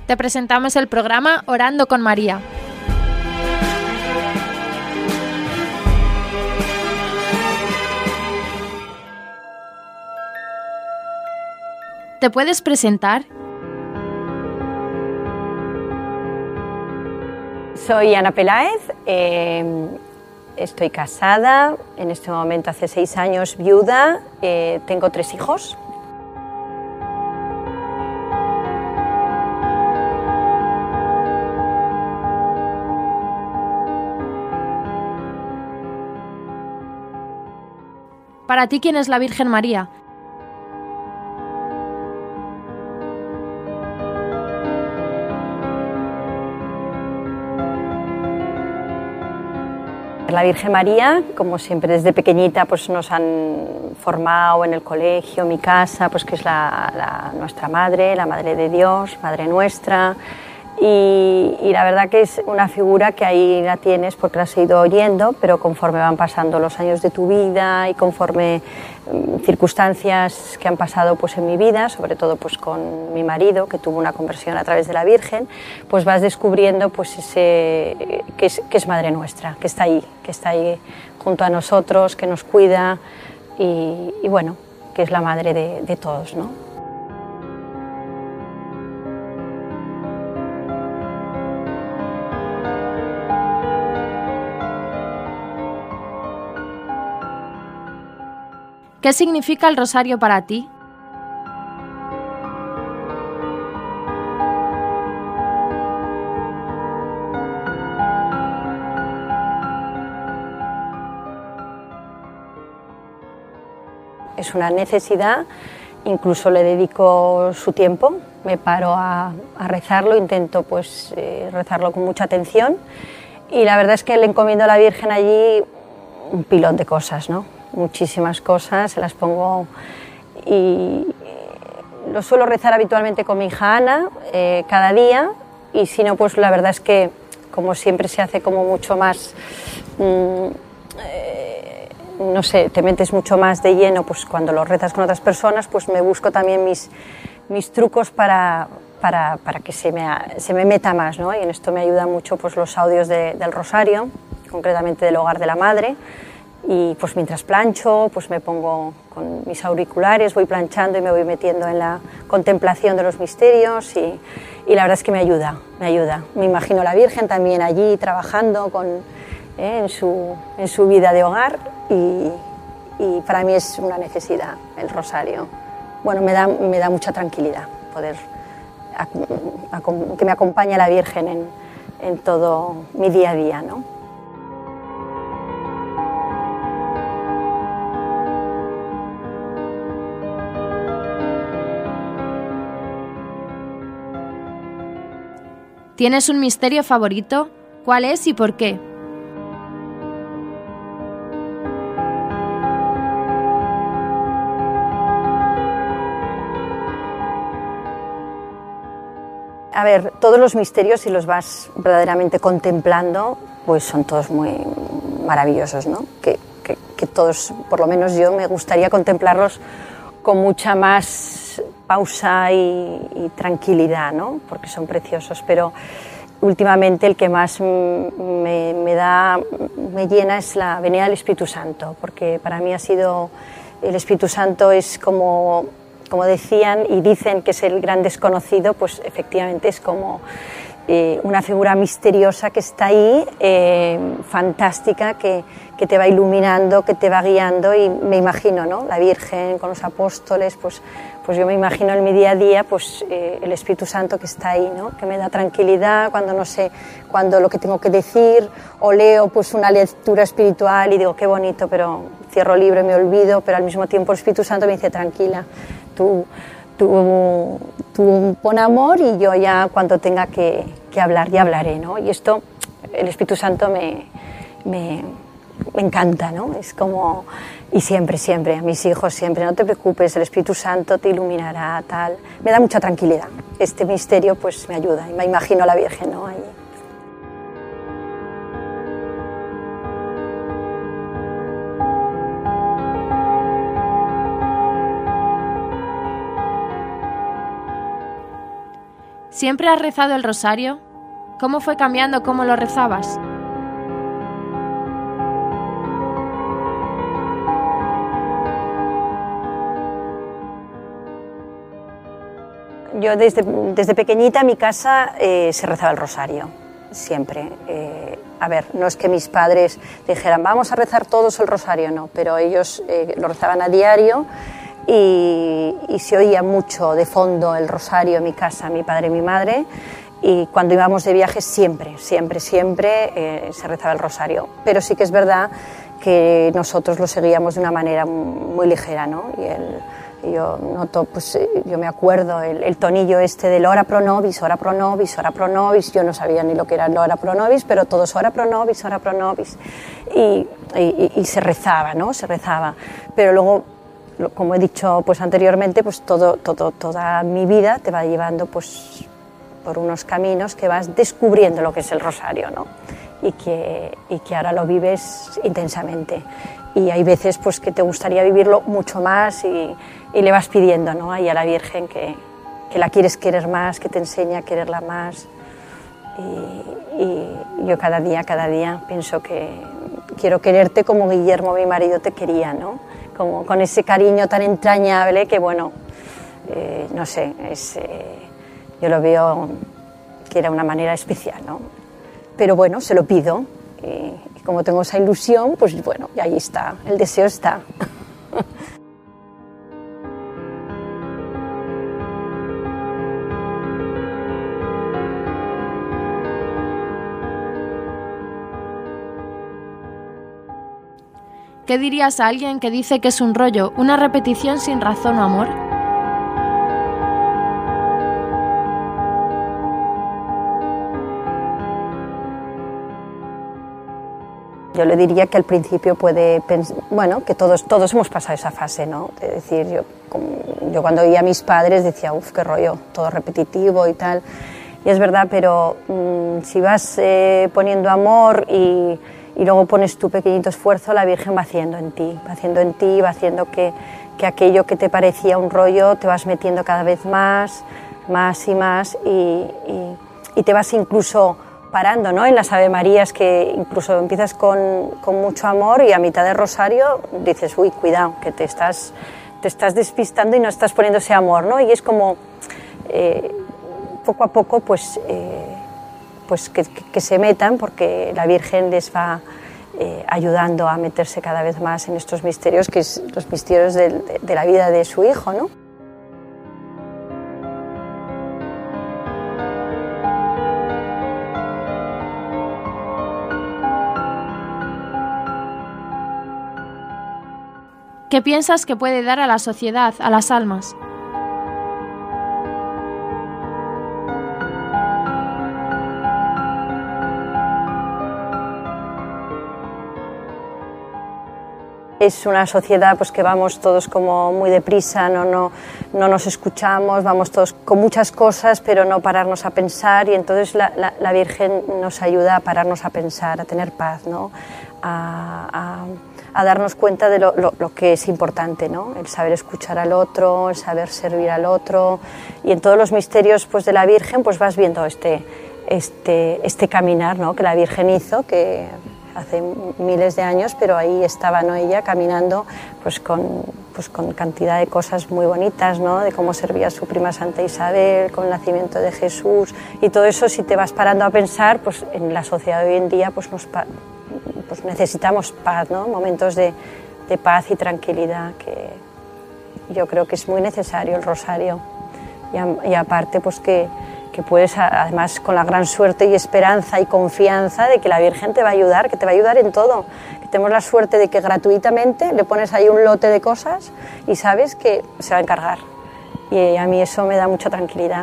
te presentamos el programa Orando con María. ¿Te puedes presentar? Soy Ana Peláez, estoy casada, en este momento hace 6 años viuda, tengo 3 hijos. Para ti, ¿quién es la Virgen María? La Virgen María, como siempre desde pequeñita pues nos han formado en el colegio, mi casa, pues que es nuestra madre, la Madre de Dios, Madre nuestra, y la verdad que es una figura que ahí la tienes porque la has ido oyendo, pero conforme van pasando los años de tu vida y conforme circunstancias que han pasado pues en mi vida, sobre todo pues con mi marido que tuvo una conversión a través de la Virgen, pues vas descubriendo pues que es Madre nuestra, que está ahí junto a nosotros, que nos cuida y bueno, que es la madre de todos, ¿no? ¿Qué significa el rosario para ti? Es una necesidad, incluso le dedico su tiempo, me paro a rezarlo, intento pues rezarlo con mucha atención y la verdad es que le encomiendo a la Virgen allí un pilón de cosas, ¿no? Muchísimas cosas, se las pongo y lo suelo rezar habitualmente con mi hija Ana cada día y si no pues la verdad es que como siempre se hace como mucho más, no sé, te metes mucho más de lleno pues cuando lo rezas con otras personas, pues me busco también mis trucos para que se me meta más, ¿no? Y en esto me ayudan mucho pues los audios del rosario, concretamente del Hogar de la Madre. Y pues mientras plancho, pues me pongo con mis auriculares, voy planchando y me voy metiendo en la contemplación de los misterios y la verdad es que me ayuda. Me imagino a la Virgen también allí trabajando en su vida de hogar y para mí es una necesidad el rosario. Bueno, me da mucha tranquilidad poder que me acompañe la Virgen en todo mi día a día, ¿no? ¿Tienes un misterio favorito? ¿Cuál es y por qué? A ver, todos los misterios, si los vas verdaderamente contemplando, pues son todos muy maravillosos, ¿no? Que todos, por lo menos yo, me gustaría contemplarlos con mucha más pausa y tranquilidad, ¿no? Porque son preciosos, pero últimamente el que más me llena es la venida del Espíritu Santo, porque para mí el Espíritu Santo es como decían y dicen que es el gran desconocido, pues efectivamente es como una figura misteriosa que está ahí, fantástica, que te va iluminando, que te va guiando y me imagino, ¿no? La Virgen con los apóstoles, pues yo me imagino en mi día a día pues, el Espíritu Santo que está ahí, ¿no? Que me da tranquilidad cuando no sé lo que tengo que decir o leo pues, una lectura espiritual y digo qué bonito, pero cierro el libro y me olvido, pero al mismo tiempo el Espíritu Santo me dice tranquila, tú pon amor y yo ya cuando tenga que hablar ya hablaré, ¿no? Y esto, el Espíritu Santo me encanta, ¿no? Es como, y siempre, a mis hijos siempre, no te preocupes, el Espíritu Santo te iluminará, tal. Me da mucha tranquilidad. Este misterio pues me ayuda y me imagino a la Virgen, ¿no? Allí. ¿Siempre has rezado el rosario? ¿Cómo fue cambiando cómo lo rezabas? Yo desde pequeñita en mi casa se rezaba el rosario, siempre. A ver, no es que mis padres dijeran vamos a rezar todos el rosario, no, pero ellos lo rezaban a diario y se oía mucho de fondo el rosario en mi casa, mi padre y mi madre, y cuando íbamos de viaje siempre se rezaba el rosario. Pero sí que es verdad que nosotros lo seguíamos de una manera muy ligera, ¿no? Yo noto, pues yo me acuerdo el tonillo este del ora pro nobis, ora pro nobis, ora pro nobis. Yo no sabía ni lo que era el ora pro nobis, pero todos ora pro nobis, ora pro nobis. Y se rezaba, ¿no? Se rezaba. Pero luego, como he dicho pues anteriormente, pues toda mi vida te va llevando pues por unos caminos que vas descubriendo lo que es el rosario, ¿no? Y que ahora lo vives intensamente. Y hay veces pues que te gustaría vivirlo mucho más y le vas pidiendo, ¿no? Ahí a la Virgen que la quieres querer más, que te enseña a quererla más. Y yo cada día pienso que quiero quererte como Guillermo, mi marido, te quería, ¿no? Como con ese cariño tan entrañable que, bueno, no sé, yo lo veo que era una manera especial, ¿no? Pero bueno, se lo pido y como tengo esa ilusión, pues bueno, y ahí está, el deseo está. ¿Qué dirías a alguien que dice que es un rollo, una repetición sin razón o amor? Yo le diría que al principio puede pensar, bueno, que todos hemos pasado esa fase, ¿no? Es decir, yo cuando oía a mis padres decía, uff, qué rollo, todo repetitivo y tal. Y es verdad, pero si vas poniendo amor y luego pones tu pequeñito esfuerzo, la Virgen va haciendo en ti, va haciendo que aquello que te parecía un rollo te vas metiendo cada vez más y más y te vas incluso parando, ¿no? En las Ave Marías, que incluso empiezas con mucho amor y a mitad del rosario dices, uy, cuidado, que te estás despistando y no estás poniendo ese amor, ¿no? Y es como poco a poco pues que se metan, porque la Virgen les va ayudando a meterse cada vez más en estos misterios, que es los misterios de la vida de su hijo, ¿no? ¿Qué piensas que puede dar a la sociedad, a las almas? Es una sociedad pues que vamos todos como muy deprisa, no nos escuchamos, vamos todos con muchas cosas, pero no pararnos a pensar, y entonces la Virgen nos ayuda a pararnos a pensar, a tener paz, ¿no? A darnos cuenta de lo que es importante, ¿no? El saber escuchar al otro, el saber servir al otro, y en todos los misterios pues de la Virgen pues vas viendo este caminar, ¿no? Que la Virgen hizo, que hace miles de años, pero ahí estaba, ¿no? Ella caminando pues con cantidad de cosas muy bonitas, ¿no? De cómo servía a su prima Santa Isabel, con el nacimiento de Jesús, y todo eso, si te vas parando a pensar, pues en la sociedad de hoy en día pues necesitamos paz, ¿no? Momentos de paz y tranquilidad, que yo creo que es muy necesario el rosario, y aparte pues que puedes, además, con la gran suerte y esperanza y confianza de que la Virgen te va a ayudar, que te va a ayudar en todo, que tenemos la suerte de que gratuitamente le pones ahí un lote de cosas y sabes que se va a encargar, y a mí eso me da mucha tranquilidad.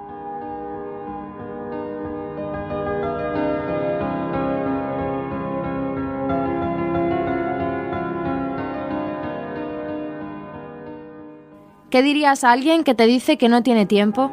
¿Qué dirías a alguien que te dice que no tiene tiempo?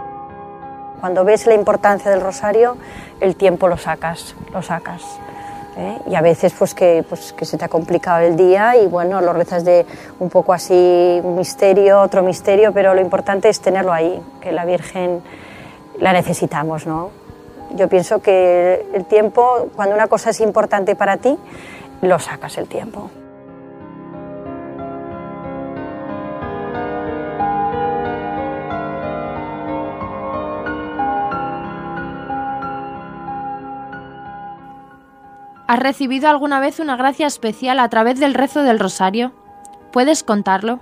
Cuando ves la importancia del rosario, el tiempo lo sacas. Y a veces pues que se te ha complicado el día y bueno, lo rezas de un poco así, un misterio, otro misterio, pero lo importante es tenerlo ahí, que la Virgen la necesitamos, ¿no? Yo pienso que el tiempo, cuando una cosa es importante para ti, lo sacas el tiempo. ¿Has recibido alguna vez una gracia especial a través del rezo del rosario? ¿Puedes contarlo?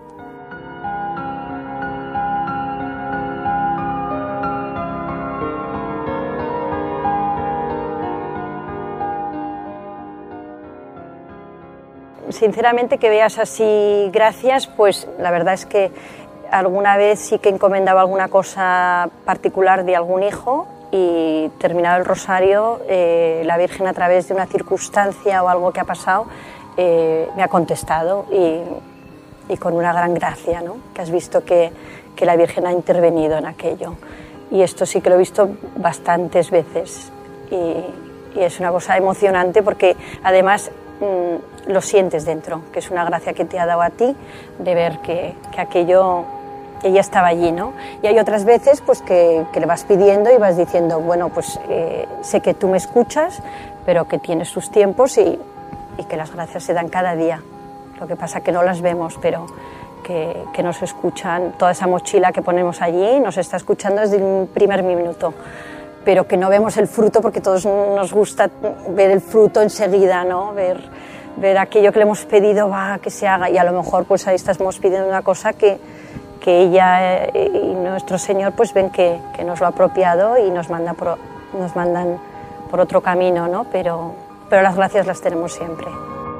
Sinceramente, que veas así gracias, pues la verdad es que alguna vez sí que encomendaba alguna cosa particular de algún hijo y terminado el rosario, la Virgen, a través de una circunstancia o algo que ha pasado, me ha contestado y con una gran gracia, ¿no? Que has visto que la Virgen ha intervenido en aquello. Y esto sí que lo he visto bastantes veces y es una cosa emocionante porque además lo sientes dentro, que es una gracia que te ha dado a ti de ver que aquello, ella estaba allí, ¿no? Y hay otras veces pues que le vas pidiendo y vas diciendo, bueno, pues sé que tú me escuchas, pero que tienes tus tiempos y que las gracias se dan cada día. Lo que pasa que no las vemos, pero que nos escuchan. Toda esa mochila que ponemos allí nos está escuchando desde el primer minuto, pero que no vemos el fruto porque a todos nos gusta ver el fruto enseguida, ¿no? Ver aquello que le hemos pedido, que se haga, y a lo mejor pues ahí estamos pidiendo una cosa que ella y nuestro Señor pues ven que nos lo ha apropiado y nos mandan por otro camino, ¿no? Pero las gracias las tenemos siempre.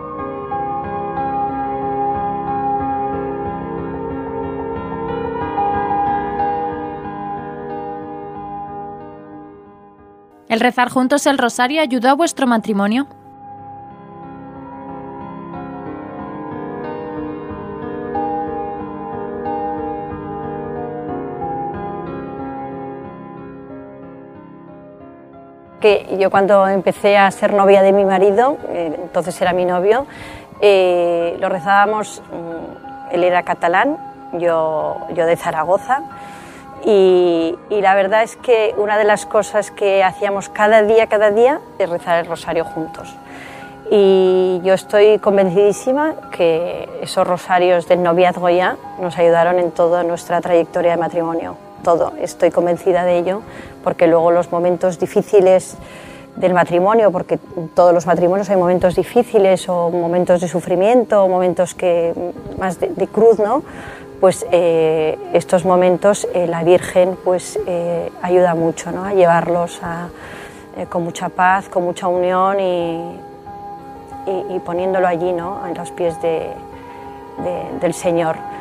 ¿El rezar juntos el rosario ayudó a vuestro matrimonio? Que yo cuando empecé a ser novia de mi marido, entonces era mi novio, lo rezábamos, él era catalán, yo de Zaragoza, y la verdad es que una de las cosas que hacíamos cada día es rezar el rosario juntos. Y yo estoy convencidísima que esos rosarios del noviazgo ya nos ayudaron en toda nuestra trayectoria de matrimonio. Todo, estoy convencida de ello, porque luego los momentos difíciles del matrimonio, porque en todos los matrimonios hay momentos difíciles o momentos de sufrimiento o momentos más de cruz, ¿no? Pues estos momentos la Virgen pues ayuda mucho, ¿no? A llevarlos con mucha paz, con mucha unión y poniéndolo allí, ¿no? En los pies del Señor.